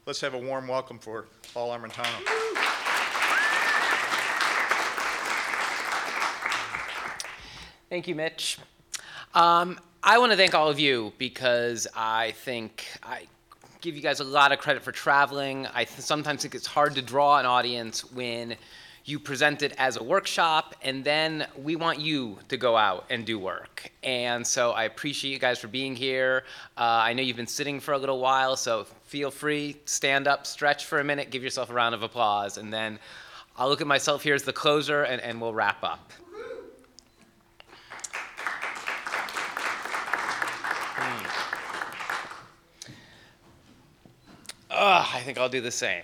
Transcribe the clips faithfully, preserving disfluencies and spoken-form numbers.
Let's have a warm welcome for Paul Armentano. Thank you, Mitch. Um, I want to thank all of you because I think I give you guys a lot of credit for traveling. I th- sometimes think it's hard to draw an audience when you present it as a workshop, and then we want you to go out and do work. And so I appreciate you guys for being here. Uh, I know you've been sitting for a little while, so feel free, stand up, stretch for a minute, give yourself a round of applause, and then I'll look at myself here as the closer, and, and we'll wrap up. Hmm. Ugh, I think I'll do the same.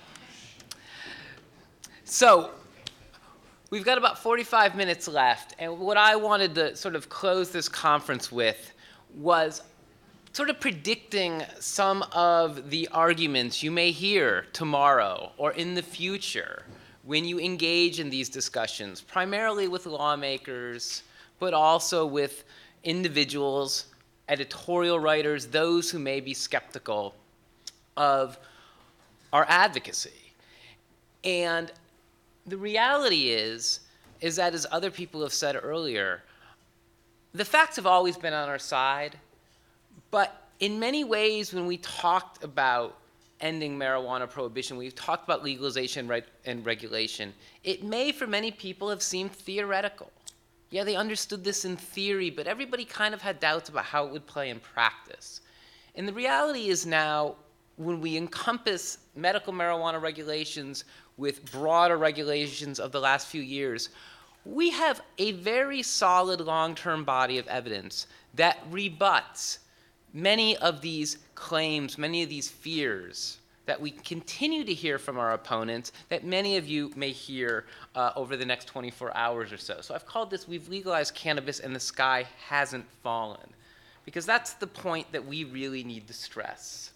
So, we've got about forty-five minutes left, and what I wanted to sort of close this conference with was sort of predicting some of the arguments you may hear tomorrow or in the future when you engage in these discussions, primarily with lawmakers, but also with individuals, editorial writers, those who may be skeptical of our advocacy. And the reality is, is that as other people have said earlier, the facts have always been on our side, but in many ways when we talked about ending marijuana prohibition, we've talked about legalization and regulation, it may for many people have seemed theoretical. Yeah, they understood this in theory, but everybody kind of had doubts about how it would play in practice. And the reality is now, when we encompass medical marijuana regulations with broader regulations of the last few years, we have a very solid long-term body of evidence that rebuts many of these claims, many of these fears that we continue to hear from our opponents, that many of you may hear uh, over the next twenty-four hours or so. So I've called this, we've legalized cannabis and the sky hasn't fallen, because that's the point that we really need to stress.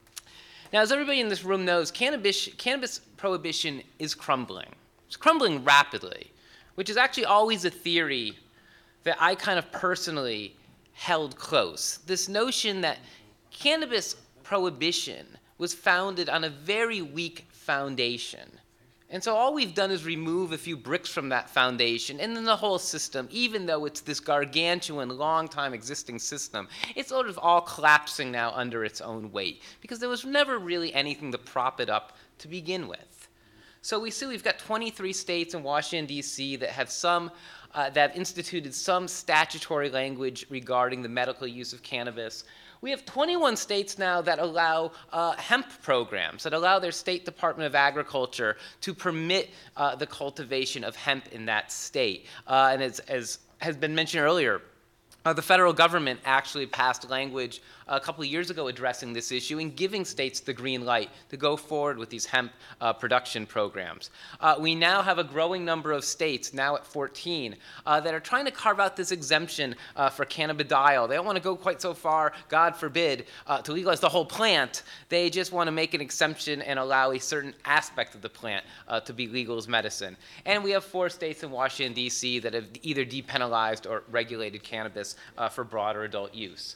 Now, as everybody in this room knows, cannabis, cannabis prohibition is crumbling. It's crumbling rapidly, which is actually always a theory that I kind of personally held close. This notion that cannabis prohibition was founded on a very weak foundation. And so all we've done is remove a few bricks from that foundation, and then the whole system, even though it's this gargantuan, long-time existing system, it's sort of all collapsing now under its own weight, because there was never really anything to prop it up to begin with. So we see we've got twenty-three states and Washington, D C that have some, uh, that have instituted some statutory language regarding the medical use of cannabis. We have twenty-one states now that allow uh, hemp programs, that allow their state Department of Agriculture to permit uh, the cultivation of hemp in that state. Uh, and as, as has been mentioned earlier, uh, the federal government actually passed language a couple of years ago addressing this issue and giving states the green light to go forward with these hemp uh, production programs. Uh, we now have a growing number of states, now at fourteen, uh, that are trying to carve out this exemption uh, for cannabidiol. They don't want to go quite so far, God forbid, uh, to legalize the whole plant. They just want to make an exemption and allow a certain aspect of the plant uh, to be legal as medicine. And we have four states in Washington, D C that have either depenalized or regulated cannabis uh, for broader adult use.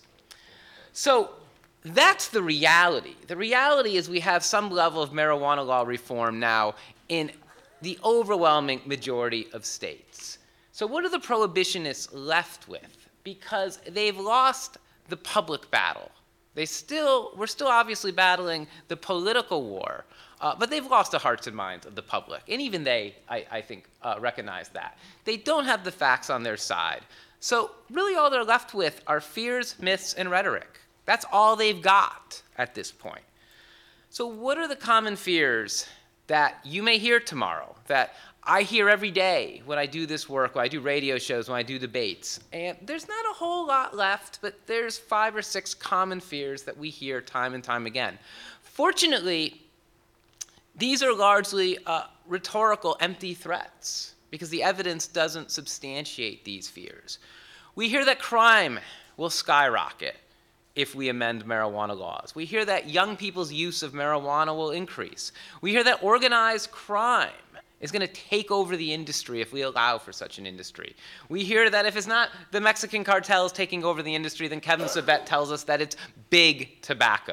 So that's the reality. The reality is we have some level of marijuana law reform now in the overwhelming majority of states. So what are the prohibitionists left with? Because they've lost the public battle. They still, we're still obviously battling the political war, uh, but they've lost the hearts and minds of the public. And even they, I, I think, uh, recognize that. They don't have the facts on their side. So really all they're left with are fears, myths, and rhetoric. That's all they've got at this point. So what are the common fears that you may hear tomorrow, that I hear every day when I do this work, when I do radio shows, when I do debates? And there's not a whole lot left, but there's five or six common fears that we hear time and time again. Fortunately, these are largely uh, rhetorical, empty threats, because the evidence doesn't substantiate these fears. We hear that crime will skyrocket if we amend marijuana laws. We hear that young people's use of marijuana will increase. We hear that organized crime is going to take over the industry if we allow for such an industry. We hear that if it's not the Mexican cartels taking over the industry, then Kevin Sabet tells us that it's big tobacco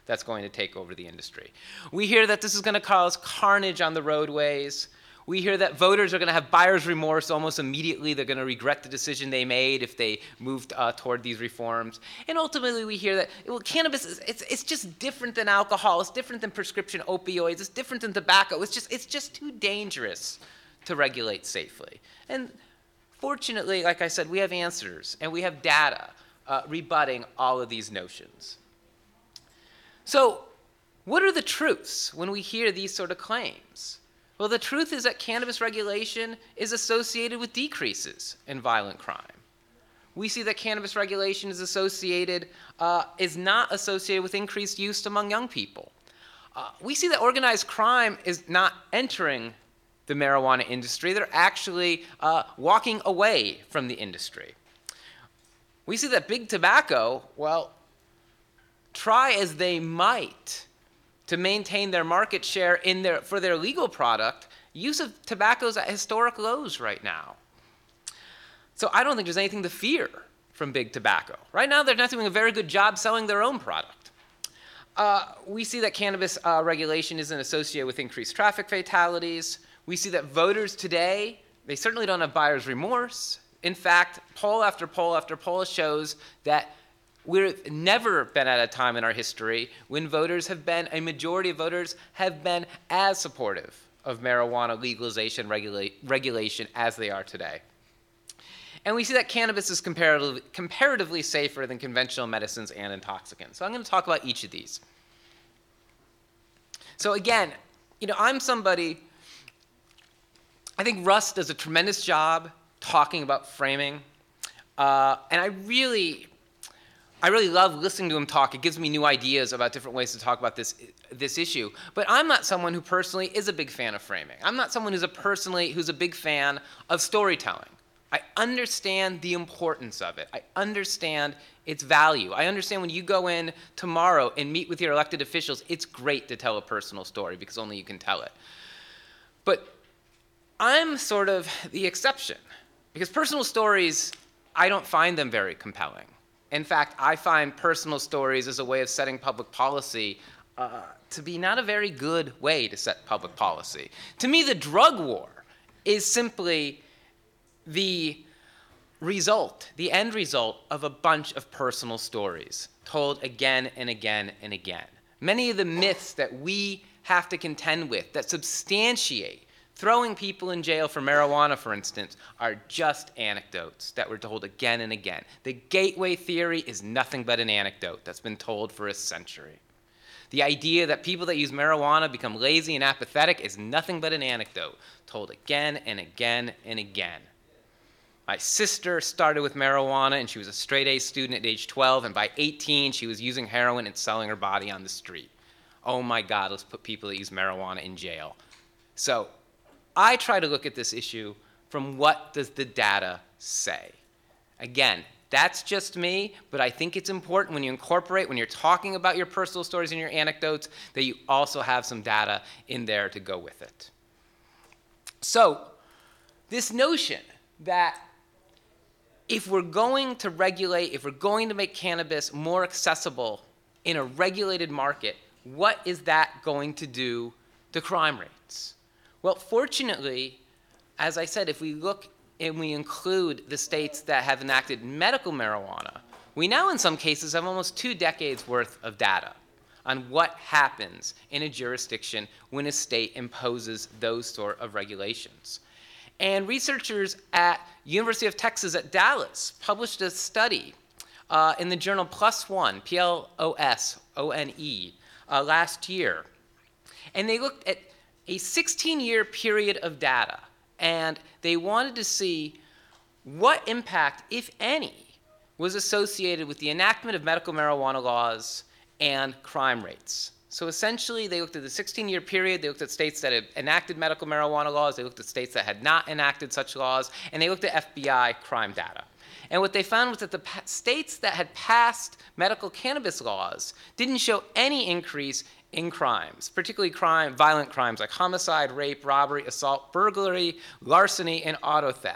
that's going to take over the industry. We hear that this is going to cause carnage on the roadways. We hear that voters are going to have buyer's remorse almost immediately. They're going to regret the decision they made if they moved uh, toward these reforms. And ultimately, we hear that well, cannabis is it's, it's just different than alcohol. It's different than prescription opioids. It's different than tobacco. It's just it's just too dangerous to regulate safely. And fortunately, like I said, we have answers and we have data uh, rebutting all of these notions. So, what are the truths when we hear these sort of claims? Well, the truth is that cannabis regulation is associated with decreases in violent crime. We see that cannabis regulation is associated, uh, is not associated with increased use among young people. Uh, we see that organized crime is not entering the marijuana industry. They're actually uh, walking away from the industry. We see that big tobacco, well, try as they might to maintain their market share in their, for their legal product, use of tobacco is at historic lows right now. So I don't think there's anything to fear from big tobacco. Right now, they're not doing a very good job selling their own product. Uh, we see that cannabis uh, regulation isn't associated with increased traffic fatalities. We see that voters today, they certainly don't have buyer's remorse. In fact, poll after poll after poll shows that we've never been at a time in our history when voters have been, a majority of voters have been as supportive of marijuana legalization regula- regulation as they are today. And we see that cannabis is comparatively, comparatively safer than conventional medicines and intoxicants. So I'm going to talk about each of these. So again, you know, I'm somebody, I think Russ does a tremendous job talking about framing. Uh, and I really, I really love listening to him talk. It gives me new ideas about different ways to talk about this, this issue. But I'm not someone who personally is a big fan of framing. I'm not someone who's a personally who's a big fan of storytelling. I understand the importance of it. I understand its value. I understand when you go in tomorrow and meet with your elected officials, it's great to tell a personal story because only you can tell it. But I'm sort of the exception because personal stories, I don't find them very compelling. In fact, I find personal stories as a way of setting public policy uh, to be not a very good way to set public policy. To me, the drug war is simply the result, the end result of a bunch of personal stories told again and again and again. Many of the myths that we have to contend with that substantiate throwing people in jail for marijuana, for instance, are just anecdotes that were told again and again. The gateway theory is nothing but an anecdote that's been told for a century. The idea that people that use marijuana become lazy and apathetic is nothing but an anecdote told again and again and again. My sister started with marijuana, and she was a straight-A student at age twelve, and by eighteen, she was using heroin and selling her body on the street. Oh my God, let's put people that use marijuana in jail. So I try to look at this issue from what does the data say. Again, that's just me, but I think it's important when you incorporate, when you're talking about your personal stories and your anecdotes, that you also have some data in there to go with it. So this notion that if we're going to regulate, if we're going to make cannabis more accessible in a regulated market, what is that going to do to crime rates? Well, fortunately, as I said, if we look and we include the states that have enacted medical marijuana, we now in some cases have almost two decades worth of data on what happens in a jurisdiction when a state imposes those sort of regulations. And researchers at University of Texas at Dallas published a study uh, in the journal PLOS One, P L O S O N E, uh, last year. And they looked at a sixteen-year period of data, and they wanted to see what impact, if any, was associated with the enactment of medical marijuana laws and crime rates. So essentially, they looked at the sixteen-year period, they looked at states that had enacted medical marijuana laws, they looked at states that had not enacted such laws, and they looked at F B I crime data. And what they found was that the pa- states that had passed medical cannabis laws didn't show any increase in crimes, particularly crime, violent crimes like homicide, rape, robbery, assault, burglary, larceny, and auto theft.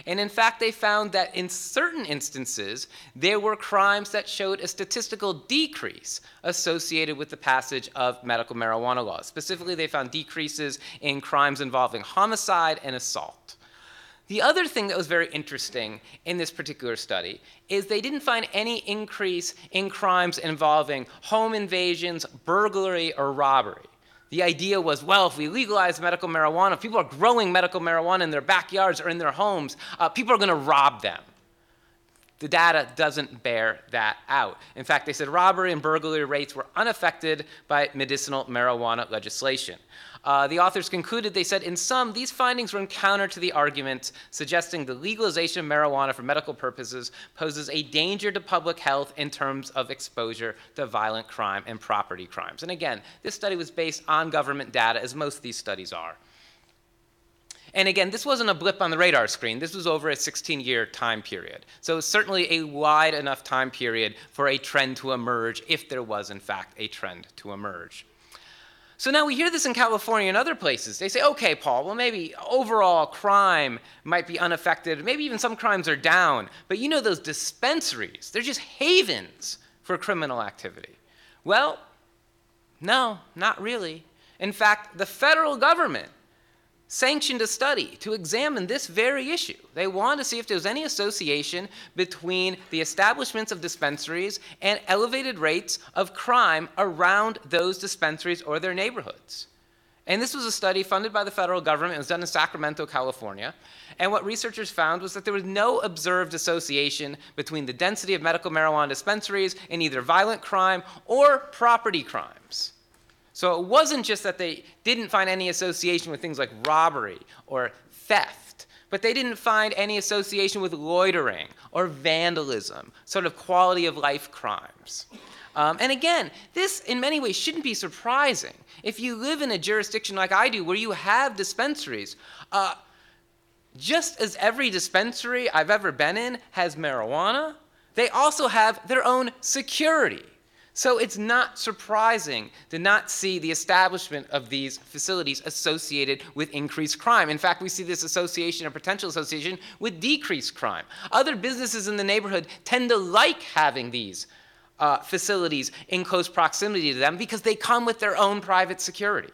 And in fact, they found that in certain instances, there were crimes that showed a statistical decrease associated with the passage of medical marijuana laws. Specifically, they found decreases in crimes involving homicide and assault. The other thing that was very interesting in this particular study is they didn't find any increase in crimes involving home invasions, burglary, or robbery. The idea was, well, if we legalize medical marijuana, if people are growing medical marijuana in their backyards or in their homes, uh, people are going to rob them. The data doesn't bear that out. In fact, they said robbery and burglary rates were unaffected by medicinal marijuana legislation. Uh, the authors concluded, they said, in sum, these findings run counter to the argument suggesting the legalization of marijuana for medical purposes poses a danger to public health in terms of exposure to violent crime and property crimes. And again, this study was based on government data, as most of these studies are. And again, this wasn't a blip on the radar screen. This was over a sixteen-year time period. So it's certainly a wide enough time period for a trend to emerge, if there was, in fact, a trend to emerge. So now we hear this in California and other places. They say, okay, Paul, well, maybe overall crime might be unaffected. Maybe even some crimes are down. But you know those dispensaries, they're just havens for criminal activity. Well, no, not really. In fact, the federal government sanctioned a study to examine this very issue. They wanted to see if there was any association between the establishments of dispensaries and elevated rates of crime around those dispensaries or their neighborhoods. And this was a study funded by the federal government. It was done in Sacramento, California. And what researchers found was that there was no observed association between the density of medical marijuana dispensaries and either violent crime or property crimes. So it wasn't just that they didn't find any association with things like robbery or theft, but they didn't find any association with loitering or vandalism, sort of quality of life crimes. Um, and again, this in many ways shouldn't be surprising. If you live in a jurisdiction like I do where you have dispensaries, uh, just as every dispensary I've ever been in has marijuana, they also have their own security. So it's not surprising to not see the establishment of these facilities associated with increased crime. In fact, we see this association or potential association with decreased crime. Other businesses in the neighborhood tend to like having these uh, facilities in close proximity to them because they come with their own private security.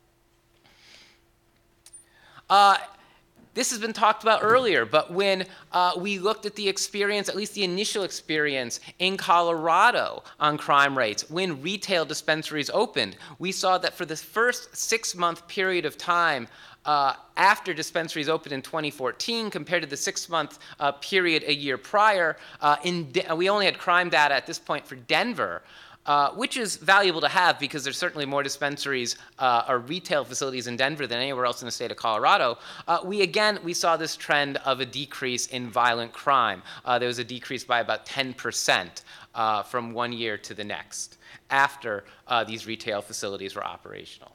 Uh, This has been talked about earlier, but when uh, we looked at the experience, at least the initial experience in Colorado on crime rates, when retail dispensaries opened, we saw that for the first six-month period of time uh, after dispensaries opened in twenty fourteen compared to the six-month uh, period a year prior, uh, in De- we only had crime data at this point for Denver, Uh, which is valuable to have because there's certainly more dispensaries uh, or retail facilities in Denver than anywhere else in the state of Colorado. Uh, we again, we saw this trend of a decrease in violent crime. Uh, there was a decrease by about ten percent uh, from one year to the next after uh, these retail facilities were operational.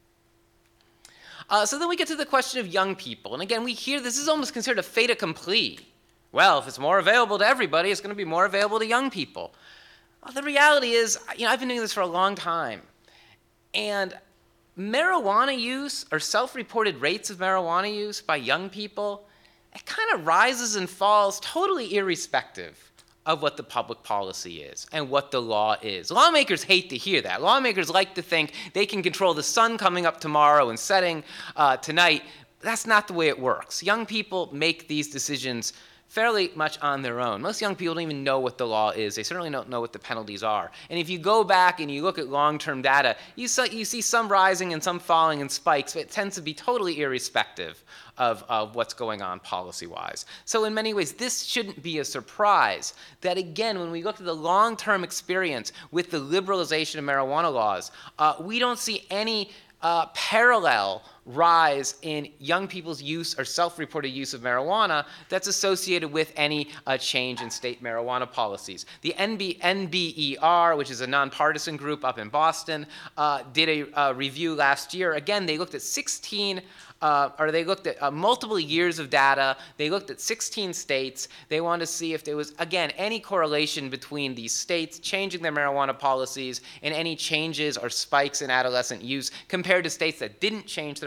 Uh, so then we get to the question of young people. And again, we hear this is almost considered a fait accompli. Well, if it's more available to everybody, it's going to be more available to young people. Well, the reality is, you know, I've been doing this for a long time, and marijuana use or self-reported rates of marijuana use by young people, it kind of rises and falls totally irrespective of what the public policy is and what the law is. Lawmakers hate to hear that. Lawmakers like to think they can control the sun coming up tomorrow and setting uh, tonight. That's not the way it works. Young people make these decisions fairly much on their own. Most young people don't even know what the law is. They certainly don't know what the penalties are. And if you go back and you look at long-term data, you, saw, you see some rising and some falling in spikes, but it tends to be totally irrespective of, of what's going on policy-wise. So in many ways, this shouldn't be a surprise that, again, when we look at the long-term experience with the liberalization of marijuana laws, uh, we don't see any uh, parallel rise in young people's use or self-reported use of marijuana that's associated with any uh, change in state marijuana policies. The N B, N B E R, which is a nonpartisan group up in Boston, uh, did a uh, review last year. Again, they looked at sixteen Uh, or they looked at uh, multiple years of data. They looked at sixteen states. They wanted to see if there was, again, any correlation between these states changing their marijuana policies and any changes or spikes in adolescent use compared to states that didn't change their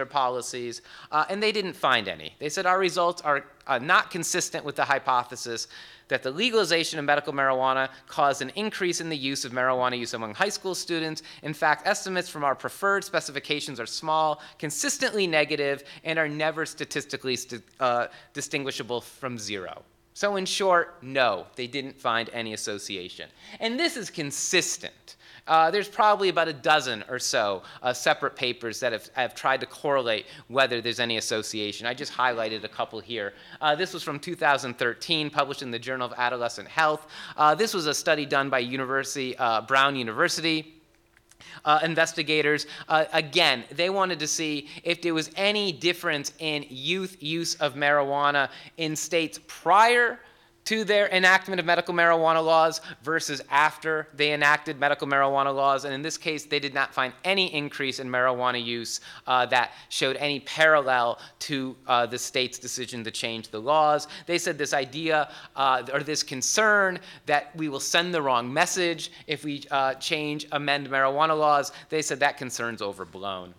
policies, uh, and they didn't find any. They said our results are uh, not consistent with the hypothesis that the legalization of medical marijuana caused an increase in the use of marijuana use among high school students. In fact, estimates from our preferred specifications are small, consistently negative, and are never statistically st uh, distinguishable from zero. So in short, no, they didn't find any association. And this is consistent. Uh, there's probably about a dozen or so uh, separate papers that have, have tried to correlate whether there's any association. I just highlighted a couple here. Uh, this was from two thousand thirteen, published in the Journal of Adolescent Health. Uh, this was a study done by University, uh, Brown University. Uh, investigators, uh, again, they wanted to see if there was any difference in youth use of marijuana in states prior to their enactment of medical marijuana laws versus after they enacted medical marijuana laws. And in this case, they did not find any increase in marijuana use uh, that showed any parallel to uh, the state's decision to change the laws. They said this idea uh, or this concern that we will send the wrong message if we uh, change, amend marijuana laws, they said that concern's overblown.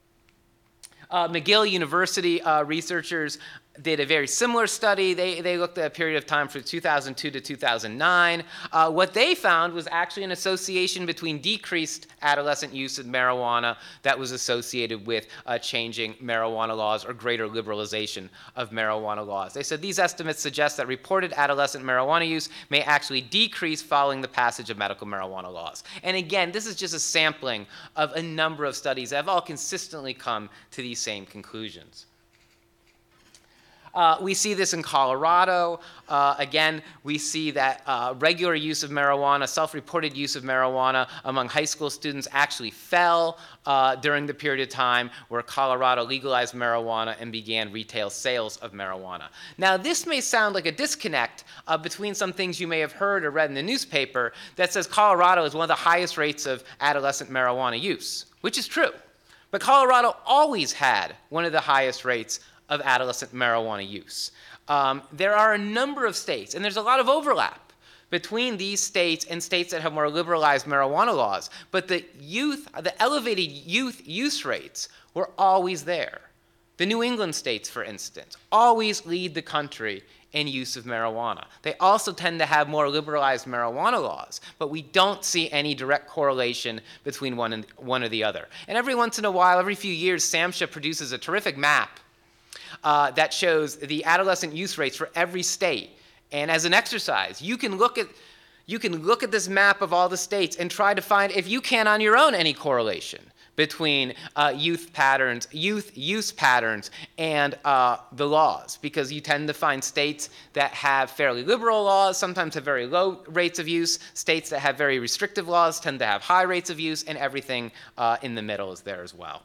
Uh, McGill University uh, researchers did a very similar study. They, they looked at a period of time from two thousand two to two thousand nine. Uh, what they found was actually an association between decreased adolescent use of marijuana that was associated with uh, changing marijuana laws or greater liberalization of marijuana laws. They said these estimates suggest that reported adolescent marijuana use may actually decrease following the passage of medical marijuana laws. And again, this is just a sampling of a number of studies that have all consistently come to these same conclusions. Uh, we see this in Colorado. Uh, again, we see that uh, regular use of marijuana, self-reported use of marijuana among high school students actually fell uh, during the period of time where Colorado legalized marijuana and began retail sales of marijuana. Now, this may sound like a disconnect uh, between some things you may have heard or read in the newspaper that says Colorado is one of the highest rates of adolescent marijuana use, which is true. But Colorado always had one of the highest rates of adolescent marijuana use. Um, there are a number of states, and there's a lot of overlap between these states and states that have more liberalized marijuana laws, but the youth, the elevated youth use rates were always there. The New England states, for instance, always lead the country in use of marijuana. They also tend to have more liberalized marijuana laws, but we don't see any direct correlation between one and one or the other. And every once in a while, every few years, SAMHSA produces a terrific map Uh, that shows the adolescent use rates for every state. And as an exercise, you can look at you can look at this map of all the states and try to find, if you can on your own, any correlation between uh, youth patterns, youth use patterns, and uh, the laws, because you tend to find states that have fairly liberal laws, sometimes have very low rates of use. States that have very restrictive laws tend to have high rates of use, and everything uh, in the middle is there as well.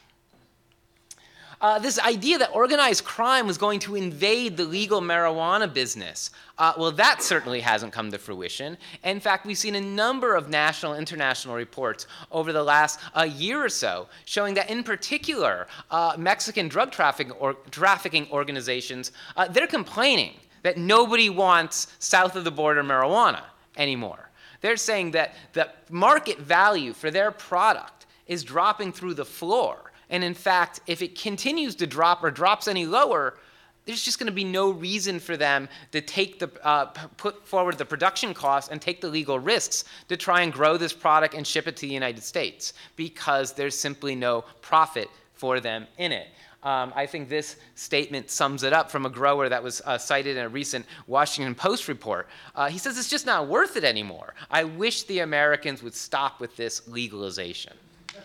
Uh, this idea that organized crime was going to invade the legal marijuana business, uh, well, that certainly hasn't come to fruition. In fact, we've seen a number of national and international reports over the last uh, year or so showing that, in particular, uh, Mexican drug trafficking, or trafficking organizations, uh, they're complaining that nobody wants south of the border marijuana anymore. They're saying that the market value for their product is dropping through the floor. And in fact, if it continues to drop or drops any lower, there's just going to be no reason for them to take the, uh, put forward the production costs and take the legal risks to try and grow this product and ship it to the United States, because there's simply no profit for them in it. Um, I think this statement sums it up from a grower that was uh, cited in a recent Washington Post report. Uh, he says, it's just not worth it anymore. I wish the Americans would stop with this legalization.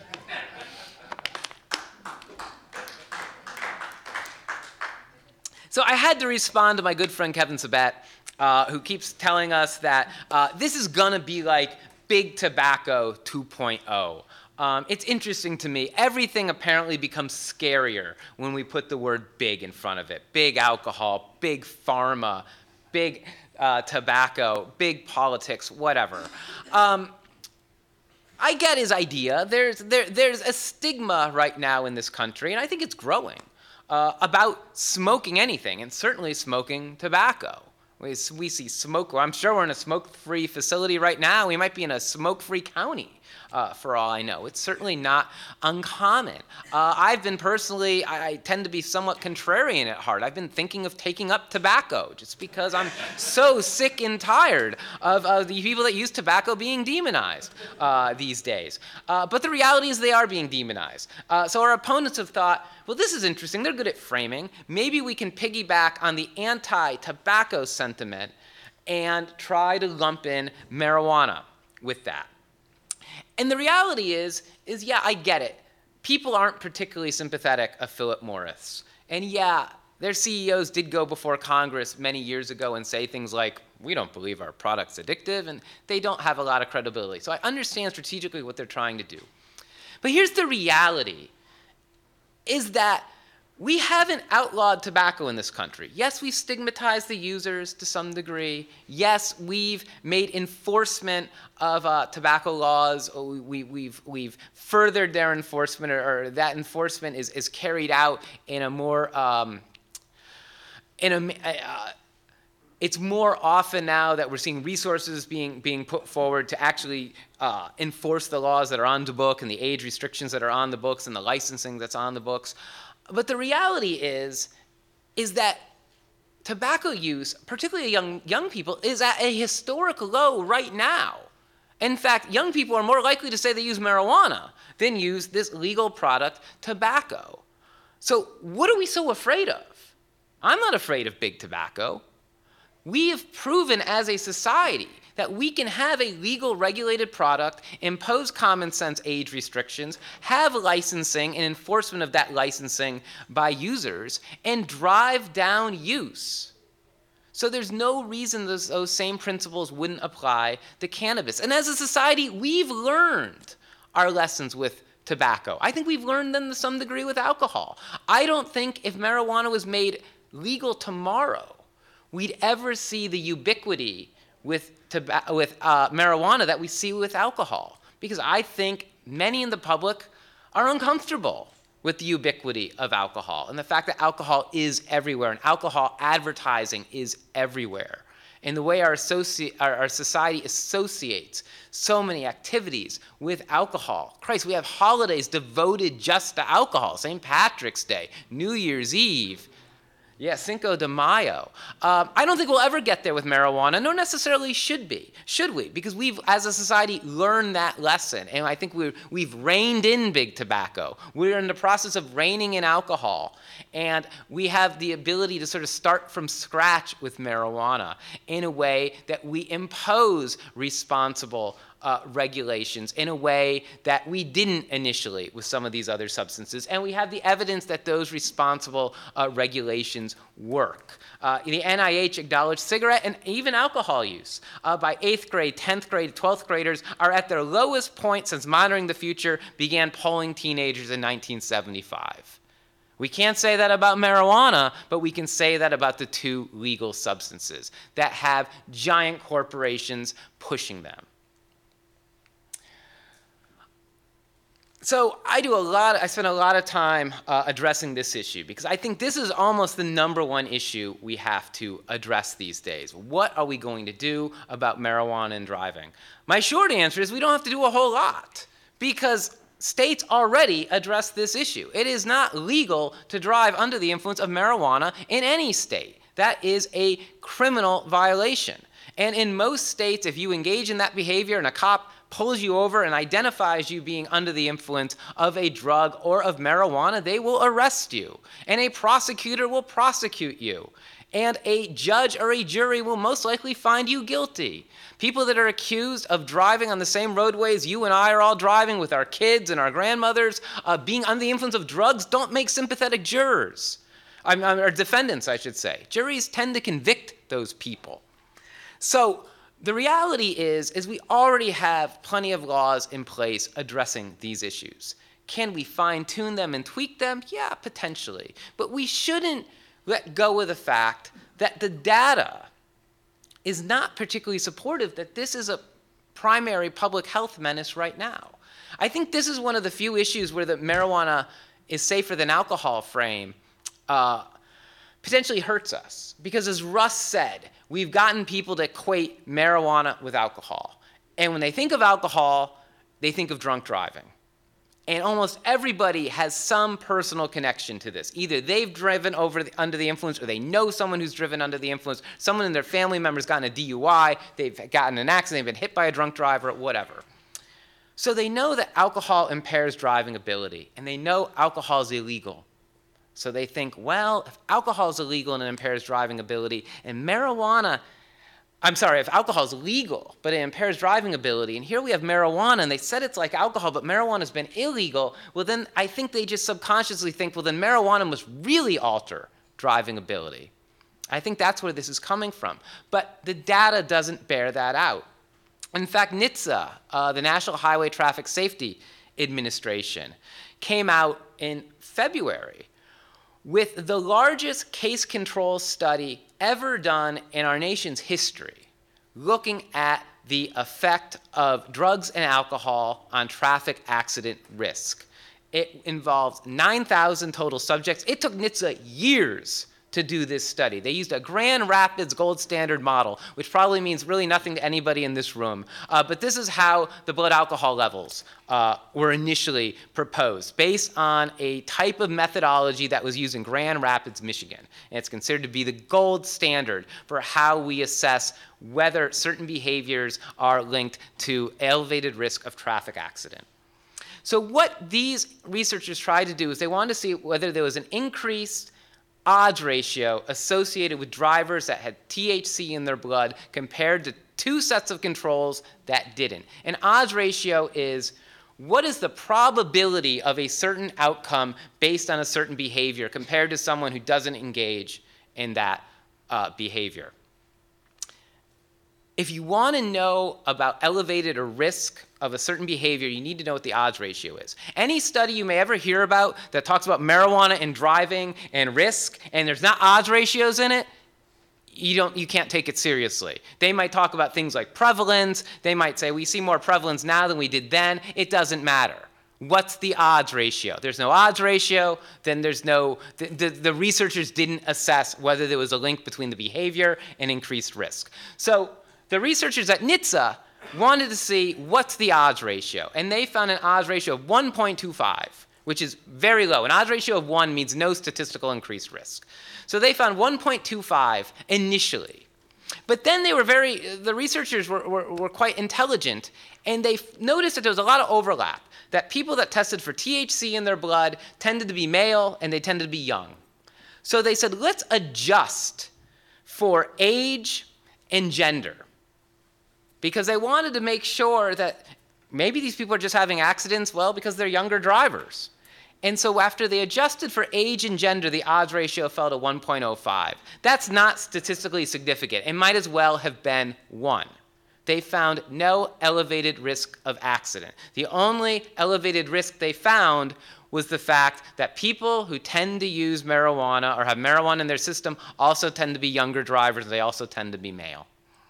So I had to respond to my good friend Kevin Sabet, uh, who keeps telling us that uh, this is going to be like big tobacco two point oh. Um, it's interesting to me. Everything apparently becomes scarier when we put the word big in front of it. Big alcohol, big pharma, big uh, tobacco, big politics, whatever. Um, I get his idea. There's, there, there's a stigma right now in this country, and I think it's growing, Uh, about smoking anything, and certainly smoking tobacco. We, we see smoke, well, I'm sure we're in a smoke-free facility right now. We might be in a smoke-free county uh, for all I know. It's certainly not uncommon. Uh, I've been personally, I, I tend to be somewhat contrarian at heart. I've been thinking of taking up tobacco just because I'm so sick and tired of uh, the people that use tobacco being demonized uh, these days. Uh, but the reality is they are being demonized. Uh, so our opponents have thought, well, this is interesting. They're good at framing. Maybe we can piggyback on the anti-tobacco sentiment and try to lump in marijuana with that. And the reality is, is yeah, I get it. People aren't particularly sympathetic of Philip Morris. And yeah, their C E Os did go before Congress many years ago and say things like, we don't believe our product's addictive, and they don't have a lot of credibility. So I understand strategically what they're trying to do. But here's the reality, is that we haven't outlawed tobacco in this country. Yes, we've stigmatized the users to some degree. Yes, we've made enforcement of uh, tobacco laws. We, we've, we've furthered their enforcement, or, or that enforcement is, is carried out in a more, um, in a, uh, it's more often now that we're seeing resources being, being put forward to actually uh, enforce the laws that are on the book and the age restrictions that are on the books and the licensing that's on the books. But the reality is, is that tobacco use, particularly young, young people, is at a historic low right now. In fact, young people are more likely to say they use marijuana than use this legal product, tobacco. So what are we so afraid of? I'm not afraid of big tobacco. We have proven as a society that we can have a legal regulated product, impose common sense age restrictions, have licensing and enforcement of that licensing by users, and drive down use. So there's no reason those, those same principles wouldn't apply to cannabis. And as a society, we've learned our lessons with tobacco. I think we've learned them to some degree with alcohol. I don't think if marijuana was made legal tomorrow, we'd ever see the ubiquity with, toba- with uh, marijuana that we see with alcohol. Because I think many in the public are uncomfortable with the ubiquity of alcohol and the fact that alcohol is everywhere and alcohol advertising is everywhere. And the way our, associ- our, our society associates so many activities with alcohol. Christ, we have holidays devoted just to alcohol. Saint Patrick's Day, New Year's Eve. Yeah, Cinco de Mayo. Um, I don't think we'll ever get there with marijuana, nor necessarily should be, should we? Because we've, as a society, learned that lesson, and I think we're, we've reined in big tobacco. We're in the process of reining in alcohol, and we have the ability to sort of start from scratch with marijuana in a way that we impose responsible Uh, regulations in a way that we didn't initially with some of these other substances. And we have the evidence that those responsible uh, regulations work. Uh, the N I H acknowledged cigarette and even alcohol use uh, by eighth grade, tenth grade, twelfth graders are at their lowest point since Monitoring the Future began polling teenagers in nineteen seventy-five. We can't say that about marijuana, but we can say that about the two legal substances that have giant corporations pushing them. So I do a lot, I spend a lot of time uh, addressing this issue because I think this is almost the number one issue we have to address these days. What are we going to do about marijuana and driving? My short answer is we don't have to do a whole lot because states already address this issue. It is not legal to drive under the influence of marijuana in any state. That is a criminal violation. And in most states, if you engage in that behavior and a cop pulls you over and identifies you being under the influence of a drug or of marijuana, they will arrest you. And a prosecutor will prosecute you. And a judge or a jury will most likely find you guilty. People that are accused of driving on the same roadways you and I are all driving with our kids and our grandmothers, uh, being under the influence of drugs, don't make sympathetic jurors. I mean, or defendants, I should say. Juries tend to convict those people. So the reality is, is we already have plenty of laws in place addressing these issues. Can we fine-tune them and tweak them? Yeah, potentially. But we shouldn't let go of the fact that the data is not particularly supportive that this is a primary public health menace right now. I think this is one of the few issues where the marijuana is safer than alcohol frame uh, potentially hurts us. Because as Russ said, we've gotten people to equate marijuana with alcohol. And when they think of alcohol, they think of drunk driving. And almost everybody has some personal connection to this. Either they've driven over the, under the influence, or they know someone who's driven under the influence. Someone in their family member's gotten a D U I, they've gotten an accident, they've been hit by a drunk driver, whatever. So they know that alcohol impairs driving ability, and they know alcohol is illegal. So they think, well, if alcohol is illegal and it impairs driving ability, and marijuana, I'm sorry, if alcohol is legal, but it impairs driving ability, and here we have marijuana, and they said it's like alcohol, but marijuana's been illegal, well then I think they just subconsciously think, well then marijuana must really alter driving ability. I think that's where this is coming from. But the data doesn't bear that out. In fact, NHTSA, uh, the National Highway Traffic Safety Administration, came out in February with the largest case control study ever done in our nation's history, looking at the effect of drugs and alcohol on traffic accident risk. It involves nine thousand total subjects. It took NHTSA years to do this study. They used a Grand Rapids gold standard model, which probably means really nothing to anybody in this room. Uh, but this is how the blood alcohol levels uh, were initially proposed, based on a type of methodology that was used in Grand Rapids, Michigan. And it's considered to be the gold standard for how we assess whether certain behaviors are linked to elevated risk of traffic accident. So what these researchers tried to do is they wanted to see whether there was an increased odds ratio associated with drivers that had T H C in their blood compared to two sets of controls that didn't. An odds ratio is what is the probability of a certain outcome based on a certain behavior compared to someone who doesn't engage in that uh, behavior. If you want to know about elevated or risk of a certain behavior, you need to know what the odds ratio is. Any study you may ever hear about that talks about marijuana and driving and risk, and there's not odds ratios in it, you don't, you can't take it seriously. They might talk about things like prevalence. They might say, we see more prevalence now than we did then. It doesn't matter. What's the odds ratio? There's no odds ratio, then there's no, the, the, the researchers didn't assess whether there was a link between the behavior and increased risk. So the researchers at NHTSA wanted to see what's the odds ratio, and they found an odds ratio of one point two five, which is very low. An odds ratio of one means no statistical increased risk. So they found one point two five initially. But then they were very, the researchers were, were, were quite intelligent, and they noticed that there was a lot of overlap, that people that tested for T H C in their blood tended to be male and they tended to be young. So they said, let's adjust for age and gender, because they wanted to make sure that maybe these people are just having accidents, well, because they're younger drivers. And so after they adjusted for age and gender, the odds ratio fell to one point oh five. That's not statistically significant. It might as well have been one. They found no elevated risk of accident. The only elevated risk they found was the fact that people who tend to use marijuana or have marijuana in their system also tend to be younger drivers. They also tend to be male.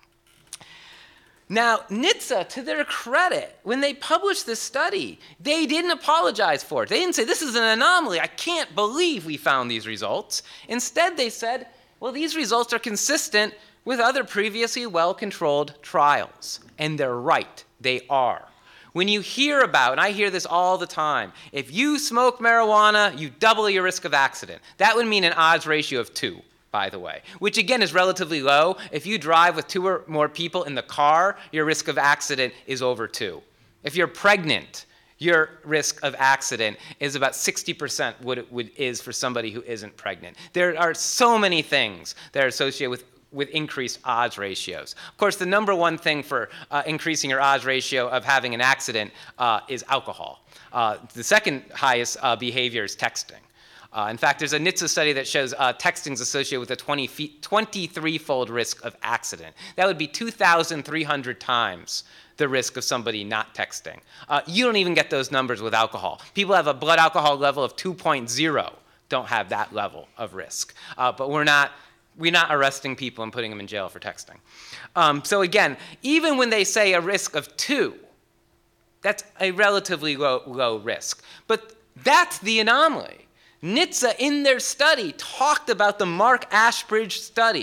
Now, NHTSA, to their credit, when they published this study, they didn't apologize for it. They didn't say, this is an anomaly. I can't believe we found these results. Instead, they said, well, these results are consistent with other previously well-controlled trials. And they're right. They are. When you hear about, and I hear this all the time, if you smoke marijuana, you double your risk of accident. That would mean an odds ratio of two, by the way, which again is relatively low. If you drive with two or more people in the car, your risk of accident is over two. If you're pregnant, your risk of accident is about sixty percent what it would, is for somebody who isn't pregnant. There are so many things that are associated with with increased odds ratios. Of course, the number one thing for uh, increasing your odds ratio of having an accident uh, is alcohol. Uh, the second highest uh, behavior is texting. Uh, in fact, there's a NHTSA study that shows uh, texting is associated with a twenty-three-fold risk of accident. That would be two thousand three hundred times the risk of somebody not texting. Uh, you don't even get those numbers with alcohol. People have a blood alcohol level of two point oh, don't have that level of risk. Uh, but we're not, we're not arresting people and putting them in jail for texting. Um, so again, even when they say a risk of two, that's a relatively low, low risk. But that's the anomaly. NHTSA, in their study, talked about the Mark Ashbridge study,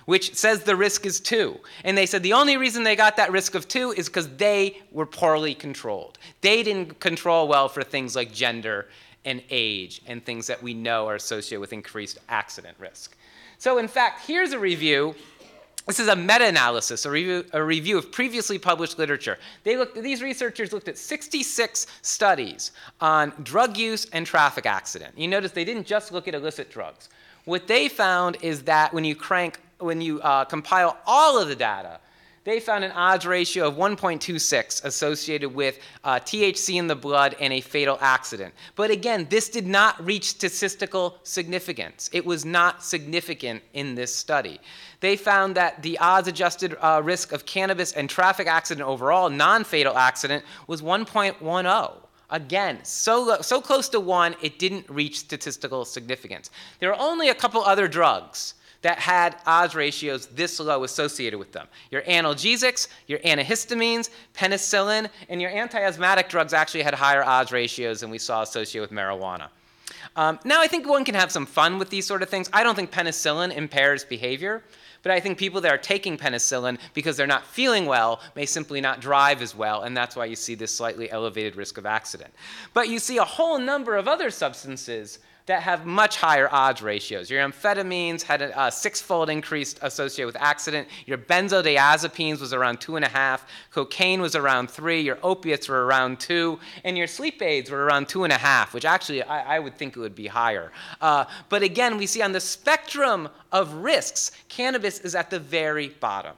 which says the risk is two. And they said the only reason they got that risk of two is because they were poorly controlled. They didn't control well for things like gender and age and things that we know are associated with increased accident risk. So in fact, here's a review. This is a meta-analysis, a review, a review of previously published literature. They looked, these researchers looked at sixty-six studies on drug use and traffic accident. You notice they didn't just look at illicit drugs. What they found is that when you crank, when you uh, compile all of the data, they found an odds ratio of one point two six associated with uh, T H C in the blood and a fatal accident. But again, this did not reach statistical significance. It was not significant in this study. They found that the odds-adjusted uh, risk of cannabis and traffic accident overall, non-fatal accident, was one point one zero. Again, so, so close to one, it didn't reach statistical significance. There are only a couple other drugs that had odds ratios this low associated with them. Your analgesics, your antihistamines, penicillin, and your anti-asthmatic drugs actually had higher odds ratios than we saw associated with marijuana. Um, now, I think one can have some fun with these sort of things. I don't think penicillin impairs behavior, but I think people that are taking penicillin because they're not feeling well may simply not drive as well, and that's why you see this slightly elevated risk of accident. But you see a whole number of other substances that have much higher odds ratios. Your amphetamines had a, a six-fold increase associated with accident. Your benzodiazepines was around two and a half. Cocaine was around three. Your opiates were around two. And your sleep aids were around two and a half, which actually I, I would think it would be higher. Uh, but again, we see on the spectrum of risks, cannabis is at the very bottom.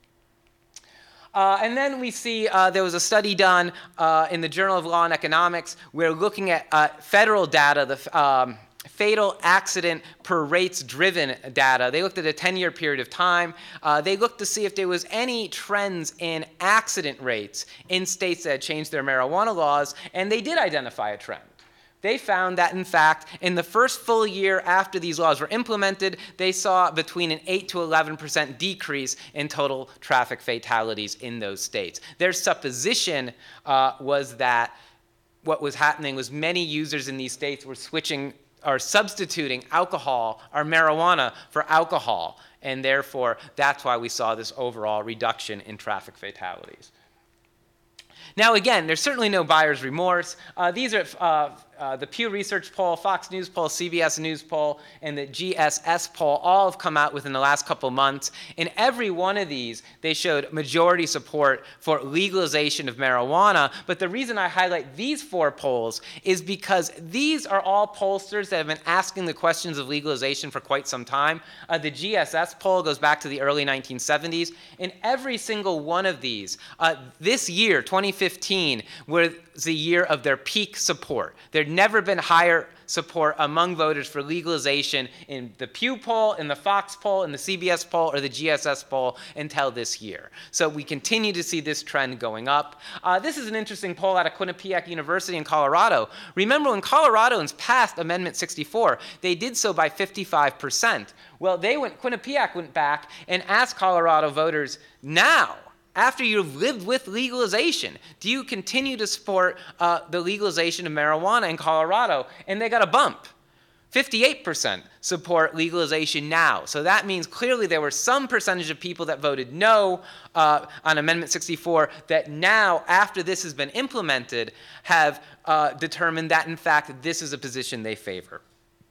Uh, and then we see uh, there was a study done uh, in the Journal of Law and Economics. We're looking at uh, federal data, the um, fatal accident per rates driven data. They looked at a ten-year period of time. Uh, they looked to see if there was any trends in accident rates in states that had changed their marijuana laws, and they did identify a trend. They found that, in fact, in the first full year after these laws were implemented, they saw between an eight to eleven percent decrease in total traffic fatalities in those states. Their supposition uh, was that what was happening was many users in these states were switching or substituting alcohol or marijuana for alcohol, and therefore that's why we saw this overall reduction in traffic fatalities. Now, again, there's certainly no buyer's remorse. Uh, these are uh, uh, the Pew Research poll, Fox News poll, C B S News poll, and the G S S poll all have come out within the last couple months. In every one of these, they showed majority support for legalization of marijuana. But the reason I highlight these four polls is because these are all pollsters that have been asking the questions of legalization for quite some time. Uh, the G S S poll goes back to the early nineteen seventies. In every single one of these, uh, this year, twenty fifteen, was the year of their peak support. There'd never been higher support among voters for legalization in the Pew poll, in the Fox poll, in the C B S poll, or the G S S poll until this year. So we continue to see this trend going up. Uh, this is an interesting poll out of Quinnipiac University in Colorado. Remember, when Coloradoans passed Amendment sixty-four, they did so by fifty-five percent. Well, they went, Quinnipiac went back and asked Colorado voters, now, after you've lived with legalization, do you continue to support uh, the legalization of marijuana in Colorado? And they got a bump. fifty-eight percent support legalization now. So that means clearly there were some percentage of people that voted no uh, on Amendment sixty-four that now, after this has been implemented, have uh, determined that, in fact, this is a position they favor.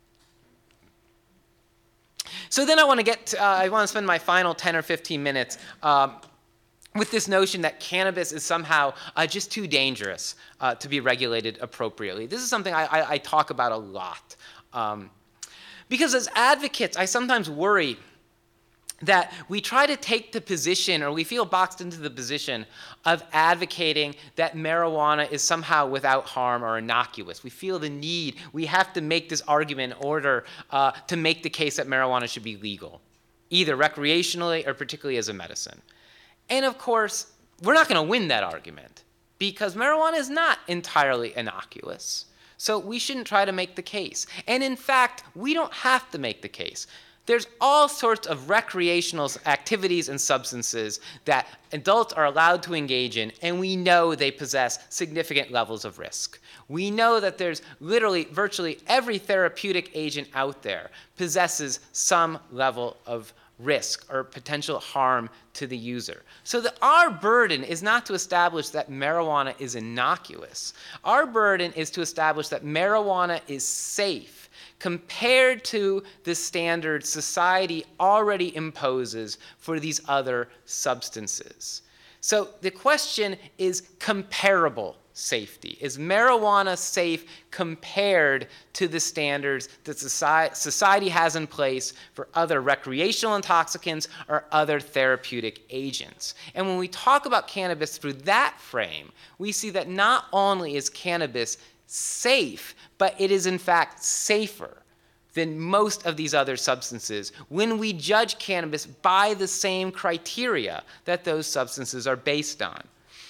So then I want to get, to, uh, I want to spend my final ten or fifteen minutes um, with this notion that cannabis is somehow uh, just too dangerous uh, to be regulated appropriately. This is something I, I, I talk about a lot. Um, because as advocates, I sometimes worry that we try to take the position, or we feel boxed into the position of advocating that marijuana is somehow without harm or innocuous. We feel the need, we have to make this argument in order uh, to make the case that marijuana should be legal, either recreationally or particularly as a medicine. And of course, we're not going to win that argument because marijuana is not entirely innocuous. So we shouldn't try to make the case. And in fact, we don't have to make the case. There's all sorts of recreational activities and substances that adults are allowed to engage in, and we know they possess significant levels of risk. We know that there's literally virtually every therapeutic agent out there possesses some level of risk or potential harm to the user. So that our burden is not to establish that marijuana is innocuous. Our burden is to establish that marijuana is safe compared to the standards society already imposes for these other substances. So the question is comparable safety. Is marijuana safe compared to the standards that society has in place for other recreational intoxicants or other therapeutic agents? And when we talk about cannabis through that frame, we see that not only is cannabis safe, but it is in fact safer than most of these other substances when we judge cannabis by the same criteria that those substances are based on.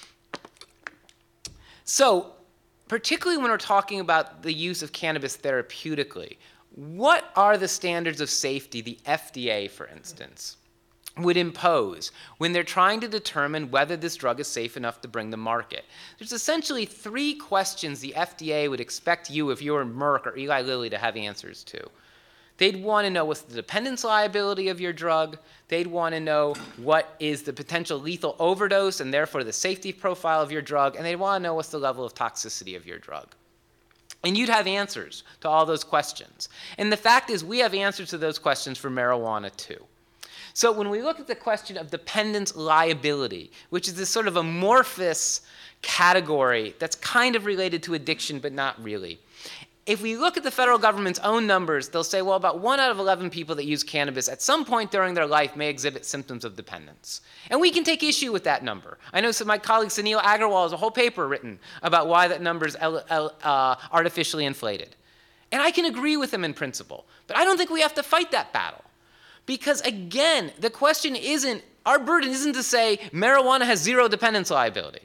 So, particularly when we're talking about the use of cannabis therapeutically, what are the standards of safety the F D A, for instance, would impose when they're trying to determine whether this drug is safe enough to bring to market? There's essentially three questions the F D A would expect you, if you were Merck or Eli Lilly, to have answers to. They'd want to know what's the dependence liability of your drug. They'd want to know what is the potential lethal overdose and therefore the safety profile of your drug. And they'd want to know what's the level of toxicity of your drug. And you'd have answers to all those questions. And the fact is, we have answers to those questions for marijuana too. So when we look at the question of dependence liability, which is this sort of amorphous category that's kind of related to addiction but not really, if we look at the federal government's own numbers, they'll say, well, about one out of eleven people that use cannabis at some point during their life may exhibit symptoms of dependence. And we can take issue with that number. I know some of my colleague Sunil Aggarwal has a whole paper written about why that number is uh, artificially inflated. And I can agree with him in principle. But I don't think we have to fight that battle. Because again, the question isn't, our burden isn't to say marijuana has zero dependence liability.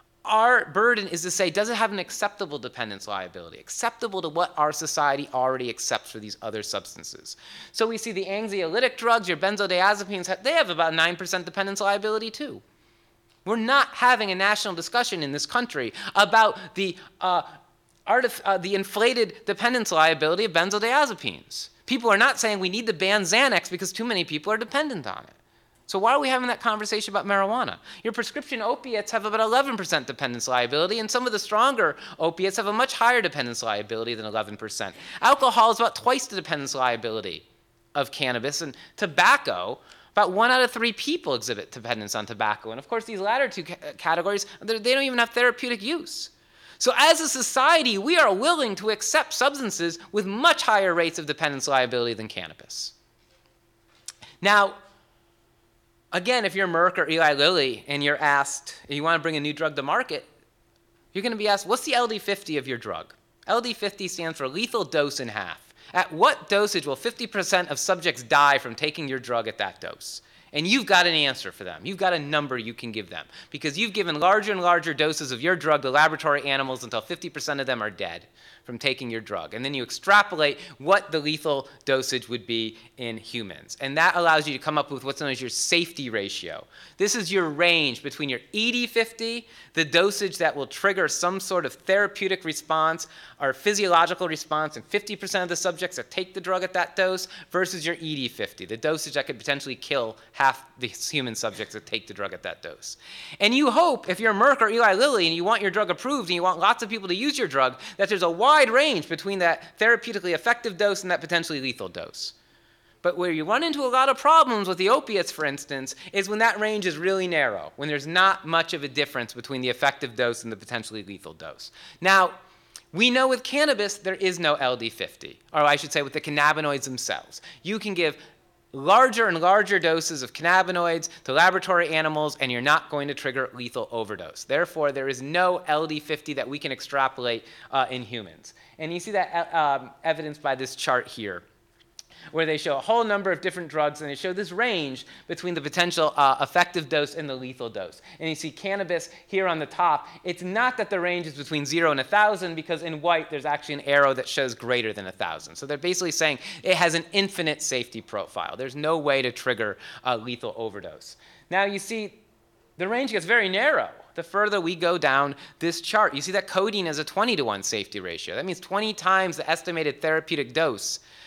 Our burden is to say, does it have an acceptable dependence liability, acceptable to what our society already accepts for these other substances? So we see the anxiolytic drugs, your benzodiazepines, they have about nine percent dependence liability too. We're not having a national discussion in this country about the, uh, artif- uh, the inflated dependence liability of benzodiazepines. People are not saying we need to ban Xanax because too many people are dependent on it. So why are we having that conversation about marijuana? Your prescription opiates have about eleven percent dependence liability, and some of the stronger opiates have a much higher dependence liability than eleven percent. Alcohol is about twice the dependence liability of cannabis, and tobacco, about one out of three people exhibit dependence on tobacco. And of course, these latter two ca- categories, they don't even have therapeutic use. So as a society, we are willing to accept substances with much higher rates of dependence liability than cannabis. Now, again, if you're Merck or Eli Lilly and you're asked, you want to bring a new drug to market, you're going to be asked, what's the L D fifty of your drug? L D fifty stands for lethal dose in half. At what dosage will fifty percent of subjects die from taking your drug at that dose? And you've got an answer for them. You've got a number you can give them. Because you've given larger and larger doses of your drug to laboratory animals until fifty percent of them are dead from taking your drug. And then you extrapolate what the lethal dosage would be in humans. And that allows you to come up with what's known as your safety ratio. This is your range between your E D fifty, the dosage that will trigger some sort of therapeutic response or physiological response in fifty percent of the subjects that take the drug at that dose, versus your E D fifty, the dosage that could potentially kill half the human subjects that take the drug at that dose. And you hope, if you're Merck or Eli Lilly and you want your drug approved and you want lots of people to use your drug, that there's a wide range between that therapeutically effective dose and that potentially lethal dose. But where you run into a lot of problems with the opiates, for instance, is when that range is really narrow, when there's not much of a difference between the effective dose and the potentially lethal dose. Now, we know with cannabis there is no L D fifty, or I should say with the cannabinoids themselves. You can give larger and larger doses of cannabinoids to laboratory animals, and you're not going to trigger lethal overdose. Therefore, there is no L D fifty that we can extrapolate uh, in humans. And you see that uh, um, evidenced by this chart here, where they show a whole number of different drugs, and they show this range between the potential uh, effective dose and the lethal dose. And you see cannabis here on the top. It's not that the range is between zero and one thousand, because in white there's actually an arrow that shows greater than one thousand. So they're basically saying it has an infinite safety profile. There's no way to trigger a lethal overdose. Now you see the range gets very narrow the further we go down this chart. You see that codeine has a twenty to one safety ratio. That means twenty times the estimated therapeutic dose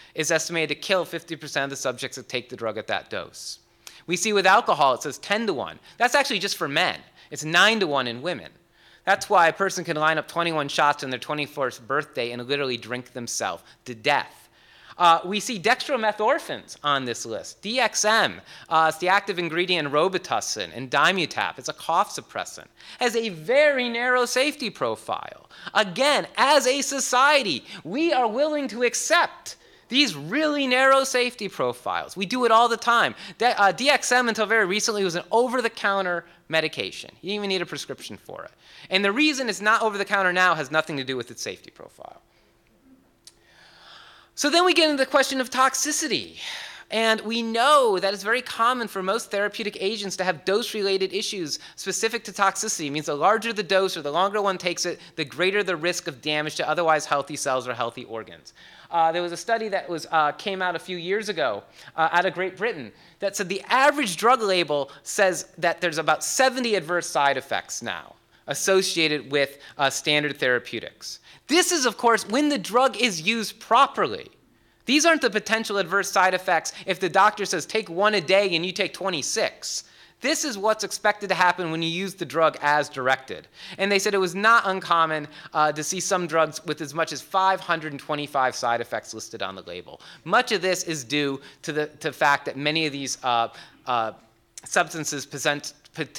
is estimated to kill fifty percent of the subjects that take the drug at that dose. We see with alcohol, it says ten to one. That's actually just for men. It's nine to one in women. That's why a person can line up twenty-one shots on their twenty-first birthday and literally drink themselves to death. Uh, we see dextromethorphins on this list. D X M, uh, it's the active ingredient in Robitussin and Dimutap. It's a cough suppressant. Has a very narrow safety profile. Again, as a society, we are willing to accept these really narrow safety profiles. We do it all the time. De- uh, D X M, until very recently, was an over-the-counter medication. You didn't even need a prescription for it. And the reason it's not over-the-counter now has nothing to do with its safety profile. So then we get into the question of toxicity. And we know that it's very common for most therapeutic agents to have dose-related issues specific to toxicity. It means the larger the dose or the longer one takes it, the greater the risk of damage to otherwise healthy cells or healthy organs. Uh, there was a study that was, uh, came out a few years ago uh, out of Great Britain that said the average drug label says that there's about seventy adverse side effects now associated with uh, standard therapeutics. This is, of course, when the drug is used properly. These aren't the potential adverse side effects if the doctor says take one a day and you take twenty-six. This is what's expected to happen when you use the drug as directed. And they said it was not uncommon uh, to see some drugs with as much as five hundred twenty-five side effects listed on the label. Much of this is due to the to fact that many of these uh, uh, substances present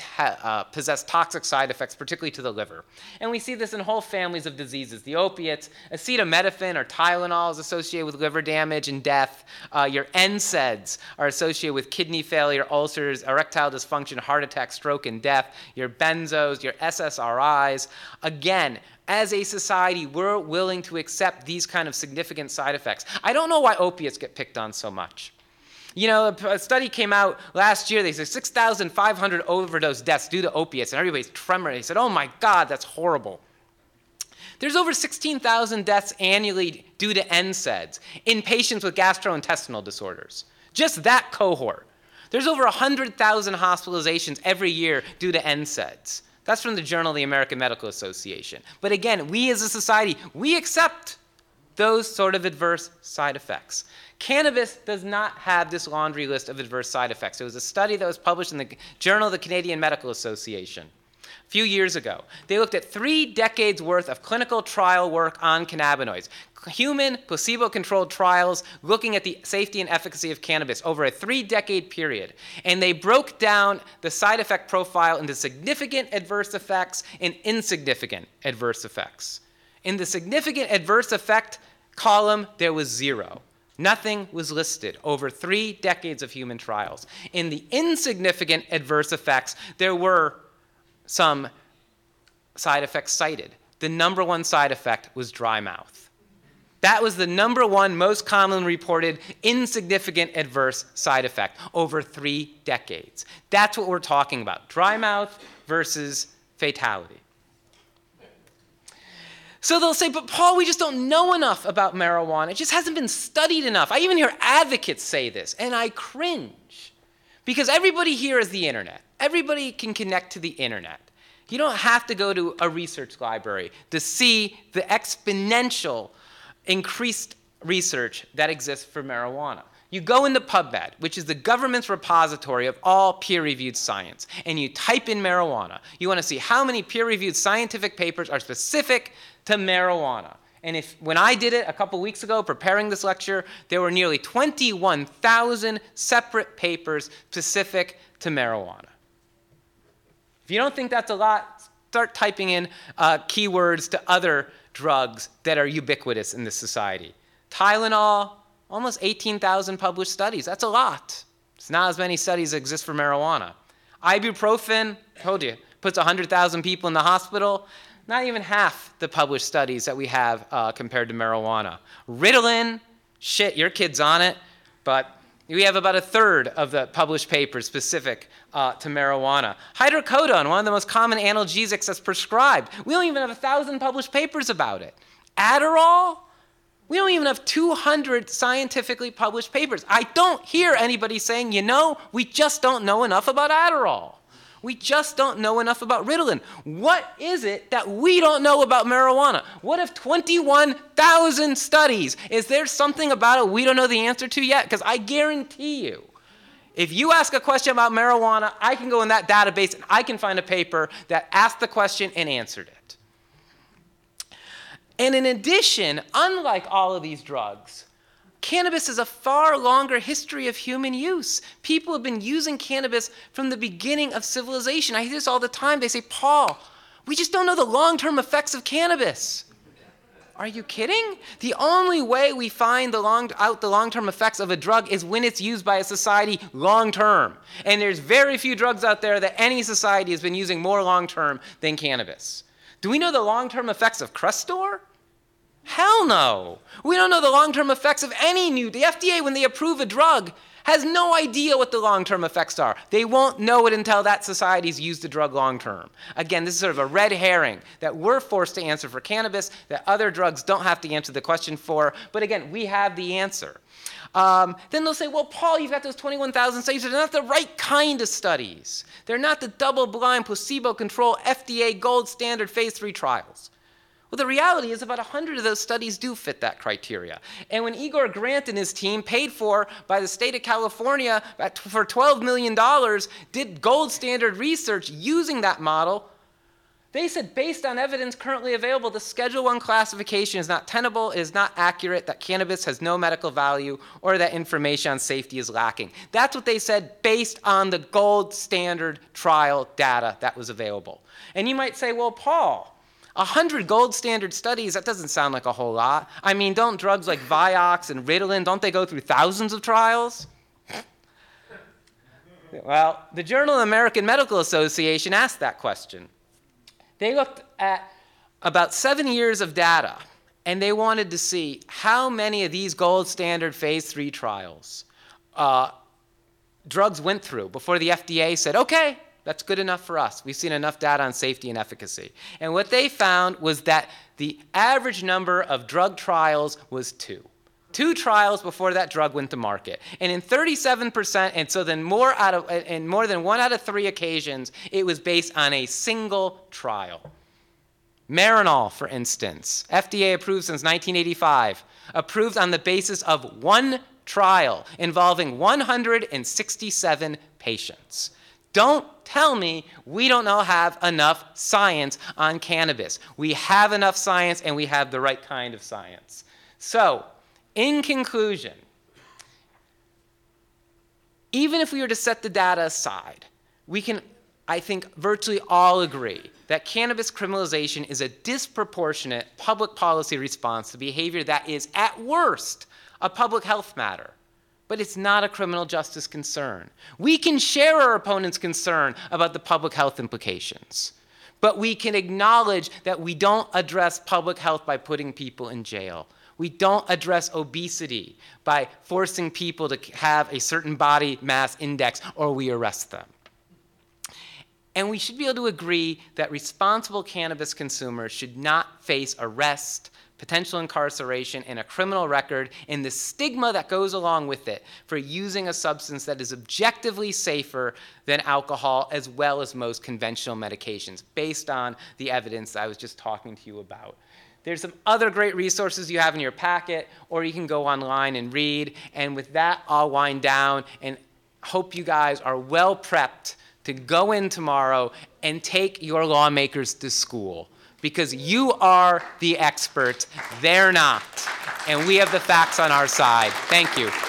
Uh, possess toxic side effects, particularly to the liver. And we see this in whole families of diseases. The opiates, acetaminophen or Tylenol is associated with liver damage and death. Uh, your N SAIDs are associated with kidney failure, ulcers, erectile dysfunction, heart attack, stroke, and death. Your benzos, your S S R Is. Again, as a society, we're willing to accept these kind of significant side effects. I don't know why opiates get picked on so much. You know, a study came out last year. They said six thousand five hundred overdose deaths due to opiates, and everybody's trembling. They said, oh my God, that's horrible. There's over sixteen thousand deaths annually due to N SAIDs in patients with gastrointestinal disorders. Just that cohort. There's over one hundred thousand hospitalizations every year due to N SAIDs. That's from the Journal of the American Medical Association. But again, we as a society, we accept those sort of adverse side effects. Cannabis does not have this laundry list of adverse side effects. There was a study that was published in the Journal of the Canadian Medical Association a few years ago. They looked at three decades worth of clinical trial work on cannabinoids, human placebo-controlled trials looking at the safety and efficacy of cannabis over a three-decade period. And they broke down the side effect profile into significant adverse effects and insignificant adverse effects. In the significant adverse effect column, there was zero. Nothing was listed over three decades of human trials. In the insignificant adverse effects, there were some side effects cited. The number one side effect was dry mouth. That was the number one most commonly reported insignificant adverse side effect over three decades. That's what we're talking about, dry mouth versus fatality. So they'll say, but Paul, we just don't know enough about marijuana. It just hasn't been studied enough. I even hear advocates say this, and I cringe. Because everybody here is the internet. Everybody can connect to the internet. You don't have to go to a research library to see the exponential increased research that exists for marijuana. You go into PubMed, which is the government's repository of all peer-reviewed science, and you type in marijuana. You want to see how many peer-reviewed scientific papers are specific to marijuana. And if when I did it a couple weeks ago, preparing this lecture, there were nearly twenty-one thousand separate papers specific to marijuana. If you don't think that's a lot, start typing in uh, keywords to other drugs that are ubiquitous in this society. Tylenol, almost eighteen thousand published studies. That's a lot. It's not as many studies that exist for marijuana. Ibuprofen, told you, puts one hundred thousand people in the hospital. Not even half the published studies that we have uh, compared to marijuana. Ritalin, shit, your kid's on it, but we have about a third of the published papers specific uh, to marijuana. Hydrocodone, one of the most common analgesics that's prescribed. We don't even have a thousand published papers about it. Adderall, we don't even have two hundred scientifically published papers. I don't hear anybody saying, you know, we just don't know enough about Adderall. We just don't know enough about Ritalin. What is it that we don't know about marijuana? What if twenty-one thousand studies? Is there something about it we don't know the answer to yet? Because I guarantee you, if you ask a question about marijuana, I can go in that database and I can find a paper that asked the question and answered it. And in addition, unlike all of these drugs, cannabis has a far longer history of human use. People have been using cannabis from the beginning of civilization. I hear this all the time. They say, Paul, we just don't know the long-term effects of cannabis. Are you kidding? The only way we find the long, out the long-term effects of a drug is when it's used by a society long-term. And there's very few drugs out there that any society has been using more long-term than cannabis. Do we know the long-term effects of Crestor? Hell no. We don't know the long-term effects of any new. The F D A, when they approve a drug, has no idea what the long-term effects are. They won't know it until that society's used the drug long-term. Again, this is sort of a red herring that we're forced to answer for cannabis, that other drugs don't have to answer the question for. But again, we have the answer. Um, then they'll say, well, Paul, you've got those twenty-one thousand studies. They're not the right kind of studies. They're not the double-blind, placebo-controlled, F D A gold standard phase three trials. Well, the reality is about one hundred of those studies do fit that criteria. And when Igor Grant and his team, paid for by the state of California for twelve million dollars, did gold standard research using that model, they said, based on evidence currently available, the Schedule one classification is not tenable, is not accurate, that cannabis has no medical value, or that information on safety is lacking. That's what they said based on the gold standard trial data that was available. And you might say, well, Paul, one hundred gold standard studies, that doesn't sound like a whole lot. I mean, don't drugs like Vioxx and Ritalin, don't they go through thousands of trials? Well, the Journal of the American Medical Association asked that question. They looked at about seven years of data, and they wanted to see how many of these gold standard phase three trials uh, drugs went through before the F D A said, okay, that's good enough for us. We've seen enough data on safety and efficacy. And what they found was that the average number of drug trials was two. Two trials before that drug went to market. And in thirty-seven percent, and so then more out of, in more than one out of three occasions, it was based on a single trial. Marinol, for instance, F D A approved since nineteen eighty-five, approved on the basis of one trial involving one hundred sixty-seven patients. Don't tell me we don't know have enough science on cannabis. We have enough science, and we have the right kind of science. So, in conclusion, even if we were to set the data aside, we can, I think, virtually all agree that cannabis criminalization is a disproportionate public policy response to behavior that is, at worst, a public health matter. But it's not a criminal justice concern. We can share our opponent's concern about the public health implications, but we can acknowledge that we don't address public health by putting people in jail. We don't address obesity by forcing people to have a certain body mass index, or we arrest them. And we should be able to agree that responsible cannabis consumers should not face arrest, potential incarceration, and a criminal record, and the stigma that goes along with it for using a substance that is objectively safer than alcohol, as well as most conventional medications, based on the evidence I was just talking to you about. There's some other great resources you have in your packet, or you can go online and read. And with that, I'll wind down and hope you guys are well prepped to go in tomorrow and take your lawmakers to school, because you are the expert, they're not. And we have the facts on our side. Thank you.